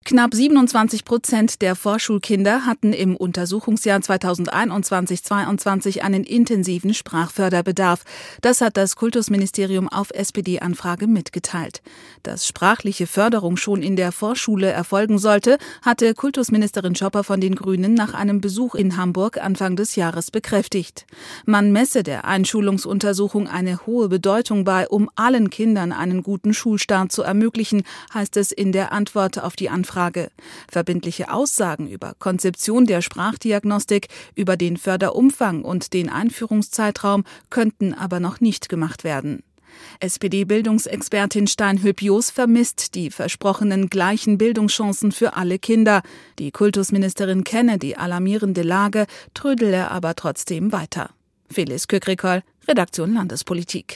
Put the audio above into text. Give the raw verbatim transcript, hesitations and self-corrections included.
Knapp siebenundzwanzig Prozent der Vorschulkinder hatten im Untersuchungsjahr zweitausendeinundzwanzig zweiundzwanzig einen intensiven Sprachförderbedarf. Das hat das Kultusministerium auf S P D-Anfrage mitgeteilt. Dass sprachliche Förderung schon in der Vorschule erfolgen sollte, hatte Kultusministerin Schopper von den Grünen nach einem Besuch in Hamburg Anfang des Jahres bekräftigt. Man messe der Einschulungsuntersuchung eine hohe Bedeutung bei, um allen Kindern einen guten Schulstart zu ermöglichen, heißt es in der Antwort auf die Anfrage. Frage. Verbindliche Aussagen über Konzeption der Sprachdiagnostik, über den Förderumfang und den Einführungszeitraum könnten aber noch nicht gemacht werden. S P D-Bildungsexpertin Steinhülp-Jos vermisst die versprochenen gleichen Bildungschancen für alle Kinder. Die Kultusministerin kenne die alarmierende Lage, trödele aber trotzdem weiter. Phyllis Kükrikol, Redaktion Landespolitik.